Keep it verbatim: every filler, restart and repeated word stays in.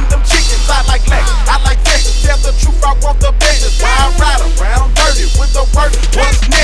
and them chickens. I like Lex, I like Texas. Tell the truth, I want the business. Wild rider, round dirty with the work. What's next?